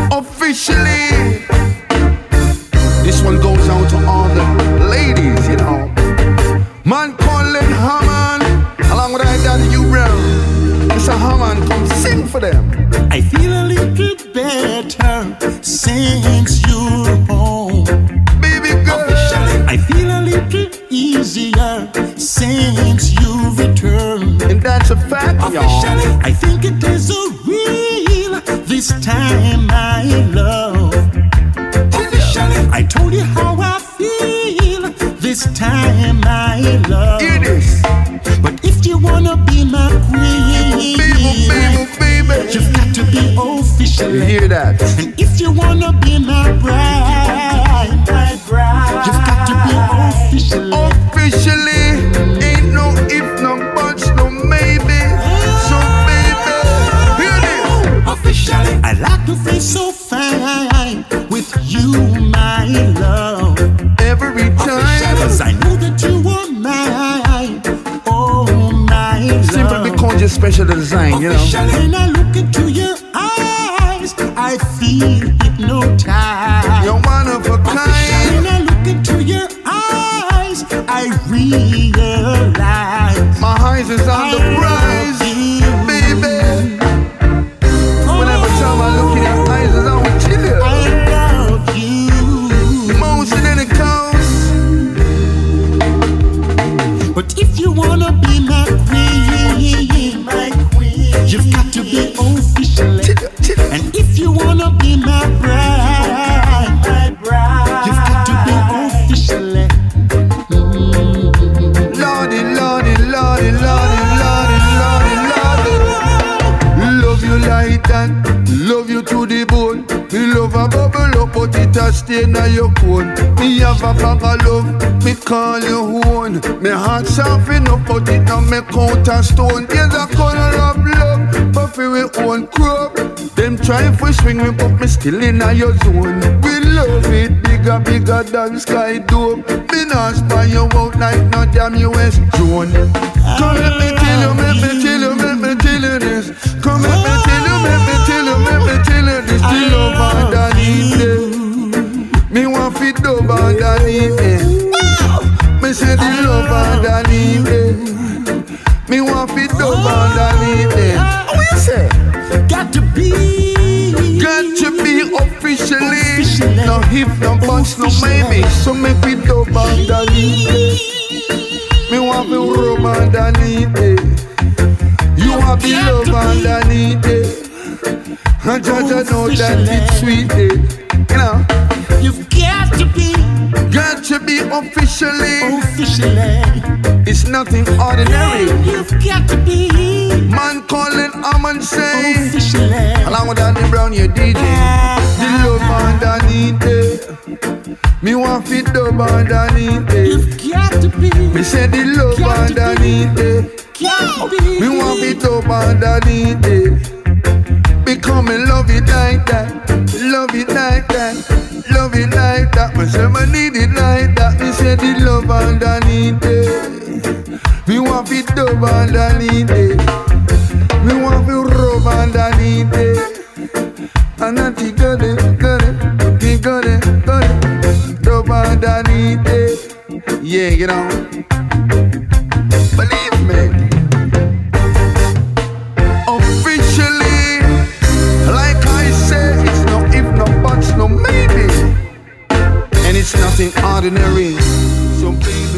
Officially, this one goes out to all the ladies, you know. Man calling Hammond, along with I Daddy U Brown. Mr. Hammond, come sing for them. I feel a little better since you're home. Baby girl, I feel a little easier since you returned. and that's a fact, y'all. I think it is a real this time my love. I told you how I feel this time my love. Hear this. But if you wanna be my queen, Baby. you've got to be official. You hear that? And if you wanna be my bride, you've got to be official. Officially, ain't no if, no buts, no maybe. So baby, hear this. Officially, I like to feel so fine with you, my love. Every time, Cause I know that you are mine. Oh, my love. simply because you're special design, you know. When I look into your eyes, I feel hypnotized. You're one of a kind. When I look into your eyes, I realize My eyes is on the prize, baby. Whenever time I look in your eyes, is on with you. I love you. Motion in the coast. But if you wanna be my queen, you've got to be official. And if you wanna be my bride, you've got to be official. Lordy, Lordy, Lordy, Lordy, Lordy, Lordy, Lordy. Love you like that, love you to the bone. Me love a bubble up, but it a stay in your cone. Me have a bag of love, me call you own. Me heart soft enough, but it don't make out a stone. There's a color of love, but for we own crop. Them try for swing me, but me still in your zone. We love it bigger, bigger than Sky Dome. Me not spy you out like no damn US drone. Come let me tell you, let me tell you, let me tell you this. Come let me tell you, let me tell you, let me tell you this. The love underneath it. Me want fit dub underneath it. Me say the love underneath it. Me want fit dub underneath it. What you say? Got to be officially. No if, no buts, no maybe. So make it dub underneath it. Me want to rub underneath it. You want to love underneath it. And Jaja know that it's sweet, you know. You've got to be officially. It's nothing ordinary. You've got to be Man calling Hammond say officially. along with Danny Brown, your DJ. The love underneath it. Me want fit dub underneath it. You've got to be. Me say the love underneath it. Me want fit dub underneath it. Become love it like that, love it like that, love it like that. Me say me need it like that. Me say the love underneath it. Me want fit dub underneath it. Me want fit rub underneath it. And I think got it, dub underneath it. Yeah, you know. Believe me. Officially, like I said, it's no if, no buts, no maybe. And it's nothing ordinary. So baby,